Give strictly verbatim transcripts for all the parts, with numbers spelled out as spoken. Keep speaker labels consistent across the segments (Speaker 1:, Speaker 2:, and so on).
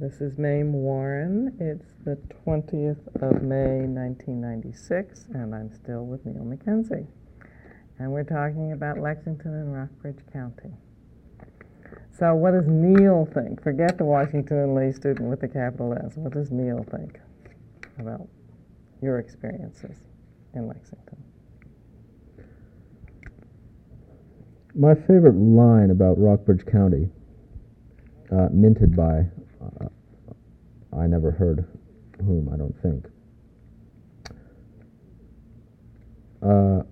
Speaker 1: This is Mame Warren. It's the twentieth of May, nineteen ninety-six, and I'm still with Neil Mackenzie. And we're talking about Lexington and Rockbridge County. So what does Neil think? Forget the Washington and Lee student with the capital S. What does Neil think about your experiences in Lexington?
Speaker 2: My favorite line about Rockbridge County, uh, minted by uh, I never heard whom, I don't think, uh,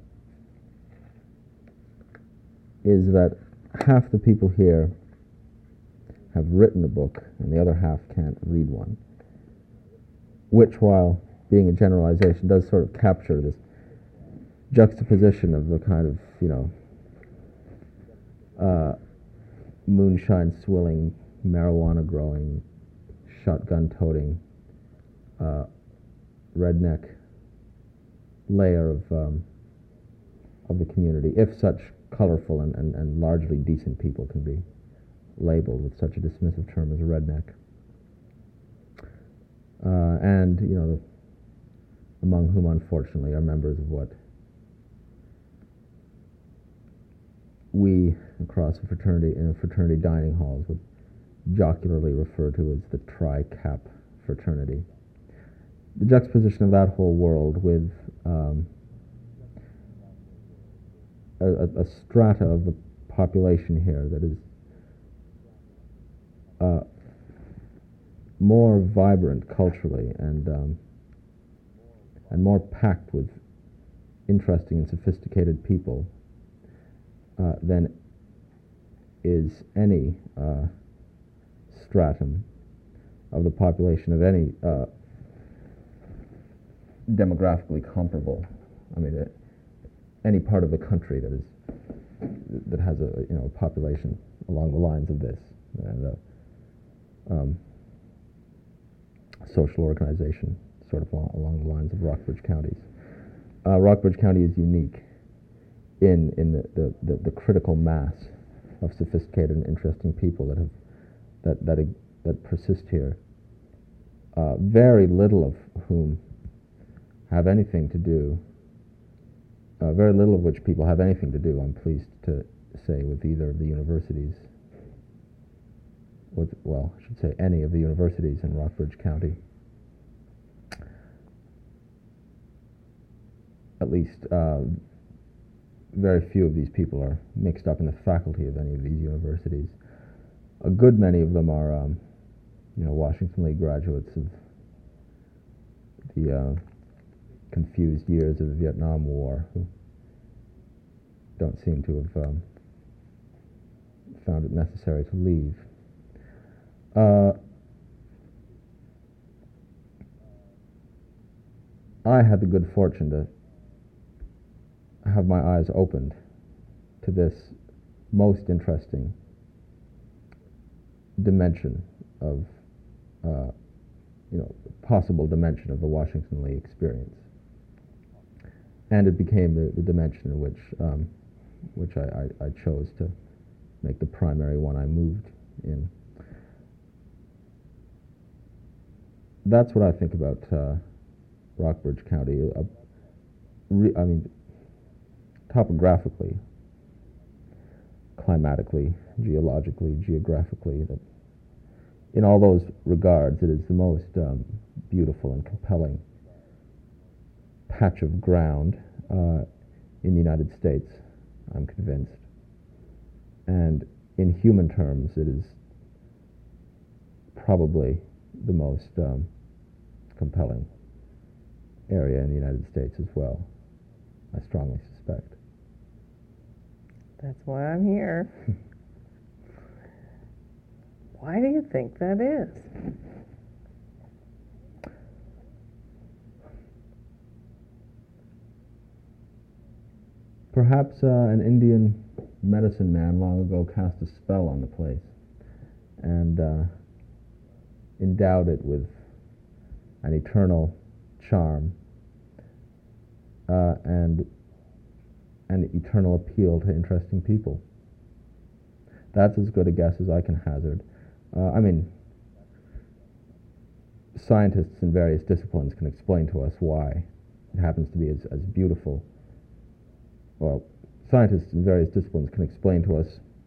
Speaker 2: is that half the people here have written a book and the other half can't read one, which, while being a generalization, does sort of capture this juxtaposition of the kind of, you know, uh, moonshine swilling, marijuana growing, shotgun toting, uh, redneck layer of um, of the community, if such colorful and, and, and largely decent people can be labeled with such a dismissive term as a redneck. Uh, and, you know, the, among whom, unfortunately, are members of what we across a fraternity, in fraternity dining halls, would jocularly refer to as the tri-cap fraternity. The juxtaposition of that whole world with um, a, a, a strata of the population here that is uh, more vibrant culturally and um, and more packed with interesting and sophisticated people uh, than is any uh, stratum of the population of any uh, demographically comparable. I mean, uh, any part of the country that is that has a you know a population along the lines of this, and uh, um, social organization sort of along, along the lines of Rockbridge County's. Uh, Rockbridge County is unique in in the, the, the, the critical mass of sophisticated and interesting people that have that that that persist here. Uh, very little of whom have anything to do. Uh, very little of which people have anything to do, I'm pleased to say, with either of the universities. With well, I should say any of the universities in Rockbridge County. At least uh, very few of these people are mixed up in the faculty of any of these universities. A good many of them are, um, you know, Washington Lee graduates of the uh, confused years of the Vietnam War, who don't seem to have um, found it necessary to leave. Uh, I had the good fortune to have my eyes opened to this most interesting dimension of, uh, you know, possible dimension of the Washington Lee experience, and it became the, the dimension in which um, which I, I, I chose to make the primary one I moved in. That's what I think about uh, Rockbridge County. Uh, re- I mean, topographically, climatically, geologically, geographically, that in all those regards, it is the most um, beautiful and compelling patch of ground uh, in the United States, I'm convinced. And in human terms, it is probably the most um, compelling area in the United States as well, I strongly suspect.
Speaker 1: That's why I'm here. Why do you think that is?
Speaker 2: Perhaps uh, an Indian medicine man long ago cast a spell on the place and uh, endowed it with an eternal charm uh, and an eternal appeal to interesting people. That's as good a guess as I can hazard. Uh, I mean, scientists in various disciplines can explain to us why it happens to be as, as beautiful. Well, scientists in various disciplines can explain to us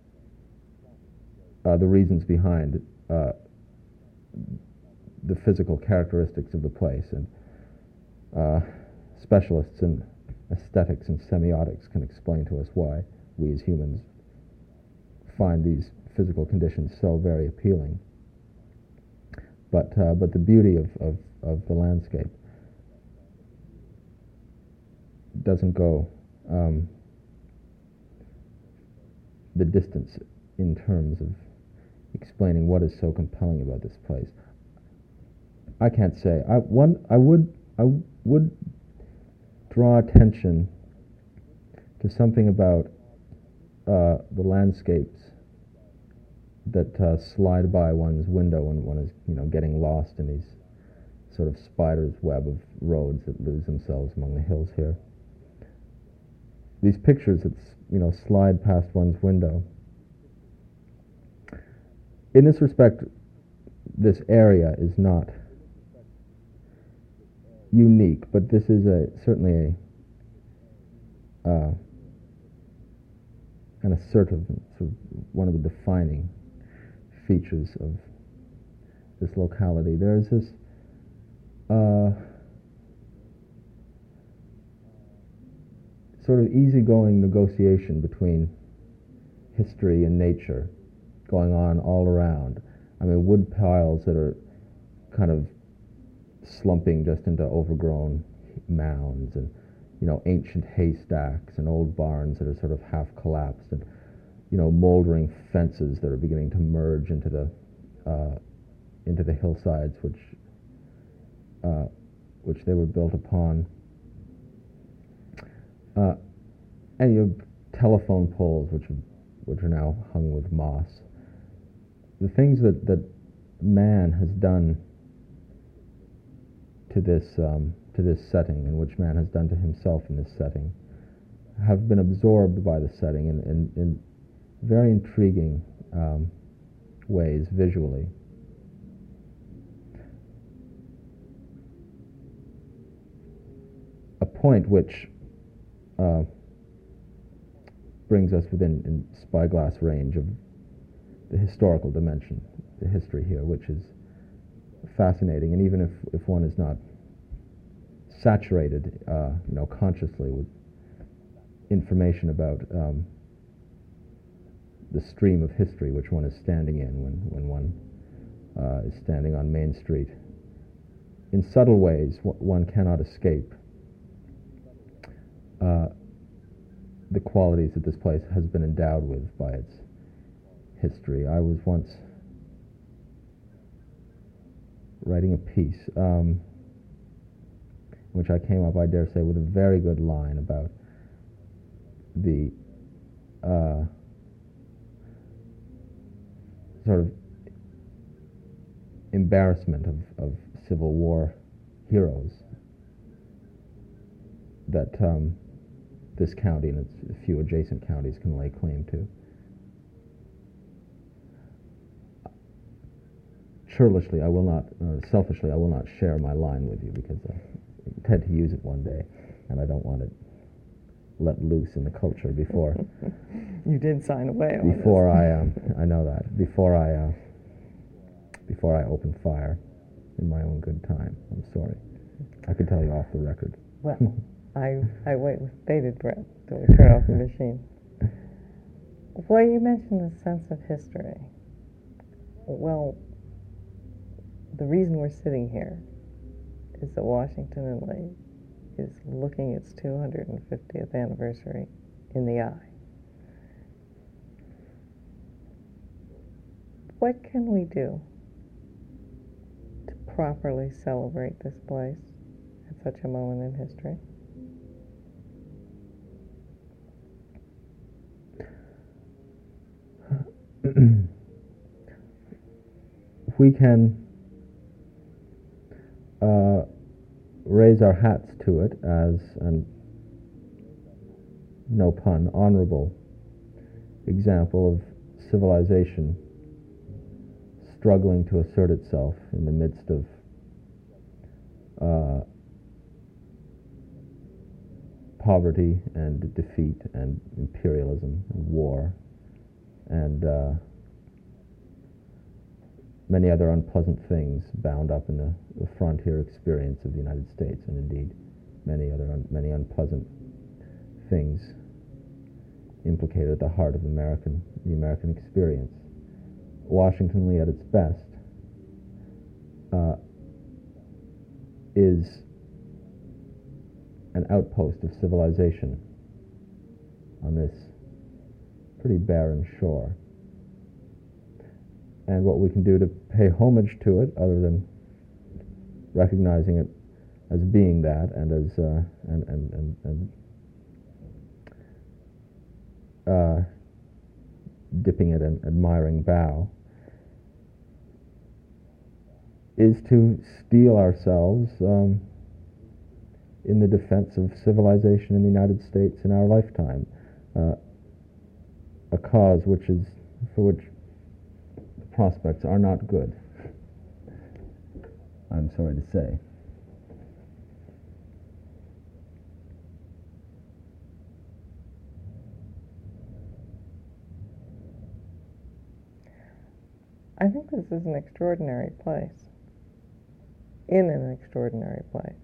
Speaker 2: uh, the reasons behind uh, the physical characteristics of the place, and uh, specialists in aesthetics and semiotics can explain to us why we as humans find these physical conditions so very appealing. But uh, but the beauty of, of, of the landscape doesn't go um, the distance in terms of explaining what is so compelling about this place. I can't say. I one I would I would draw attention to something about uh, the landscapes that uh, slide by one's window when one is, you know, getting lost in these sort of spider's web of roads that lose themselves among the hills here. These pictures that, you know, slide past one's window. In this respect, this area is not unique, but this is a certainly a uh, an assertive, sort of one of the defining features of this locality. There's this uh, sort of easygoing negotiation between history and nature going on all around. I mean, wood piles that are kind of slumping just into overgrown mounds, and, you know, ancient haystacks and old barns that are sort of half collapsed, and, you know, moldering fences that are beginning to merge into the uh, into the hillsides which uh, which they were built upon. Uh, and you have telephone poles which are, which are now hung with moss. The things that, that man has done to this um, to this setting, and which man has done to himself in this setting, have been absorbed by the setting in, in, in very intriguing um, ways visually. A point which uh, brings us within in spyglass range of the historical dimension, the history here, which is fascinating. And even if, if one is not saturated, uh, you know, consciously with information about um, the stream of history which one is standing in when, when one uh, is standing on Main Street, in subtle ways w- one cannot escape uh, the qualities that this place has been endowed with by its history. I was once writing a piece um, in which I came up, I dare say, with a very good line about the uh, sort of embarrassment of, of Civil War heroes that um, this county and its a few adjacent counties can lay claim to. Churlishly, I will not, uh, selfishly, I will not share my line with you, because I intend to use it one day, and I don't want it let loose in the culture before.
Speaker 1: You did sign away on
Speaker 2: Before
Speaker 1: this.
Speaker 2: I, um, I know that. Before I, uh, before I open fire in my own good time. I'm sorry. I could tell you off the record.
Speaker 1: Well, I I wait with bated breath till we turn off the machine. Well, you mentioned the sense of history. Well, the reason we're sitting here is that Washington and Lee is looking its two hundred fiftieth anniversary in the eye. What can we do to properly celebrate this place at such a moment in history?
Speaker 2: We can uh, raise our hats to it as an, no pun, honorable example of civilization struggling to assert itself in the midst of uh, poverty and defeat and imperialism and war and uh, many other unpleasant things bound up in the, the frontier experience of the United States, and indeed many other un, many unpleasant things implicated at the heart of American the American experience. Washington Lee, at its best, uh, is an outpost of civilization on this pretty barren shore. And what we can do to pay homage to it, other than recognizing it as being that and as uh, and and and, and uh, dipping it an admiring bow, is to steel ourselves um, in the defense of civilization in the United States in our lifetime, uh, a cause which is for which the prospects are not good, I'm sorry to say.
Speaker 1: I think this is an extraordinary place, in an extraordinary place.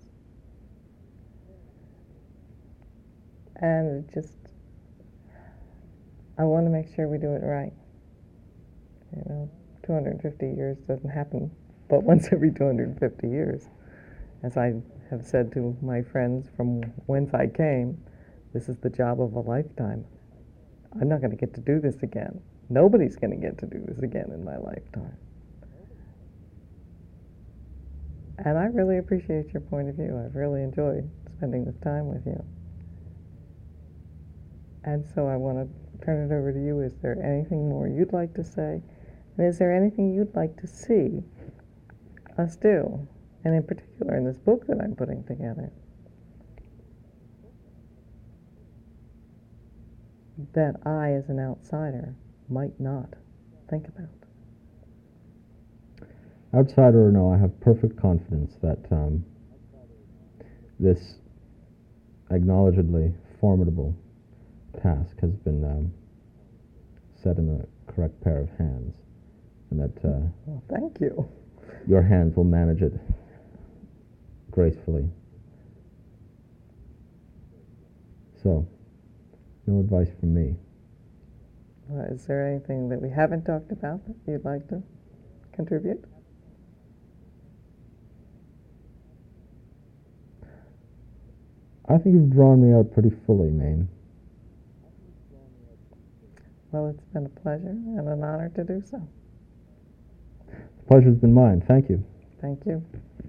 Speaker 1: And it just, I want to make sure we do it right. You know, two hundred fifty years doesn't happen but once every two hundred fifty years. As I have said to my friends from whence I came, this is the job of a lifetime. I'm not going to get to do this again. Nobody's going to get to do this again in my lifetime. And I really appreciate your point of view. I've really enjoyed spending this time with you. And so I want to turn it over to you. Is there anything more you'd like to say? And is there anything you'd like to see us do? And in particular, in this book that I'm putting together, that I, as an outsider, might not think about.
Speaker 2: Outsider or no, I have perfect confidence that um, this acknowledgedly formidable task has been um, set in the correct pair of hands, and that uh,
Speaker 1: Well, thank you.
Speaker 2: your hands will manage it gracefully. So, no advice from me.
Speaker 1: Uh, is there anything that we haven't talked about that you'd like to contribute?
Speaker 2: I think you've drawn me out pretty fully, Mame.
Speaker 1: Well, it's been a pleasure and an honor to do so.
Speaker 2: The pleasure's been mine. Thank you.
Speaker 1: Thank you.